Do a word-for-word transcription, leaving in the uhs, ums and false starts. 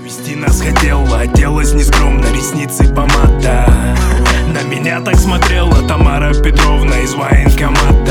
Увести нас хотела, оделась нескромно, ресницы помада. На меня так смотрела Тамара Петровна из военкомата.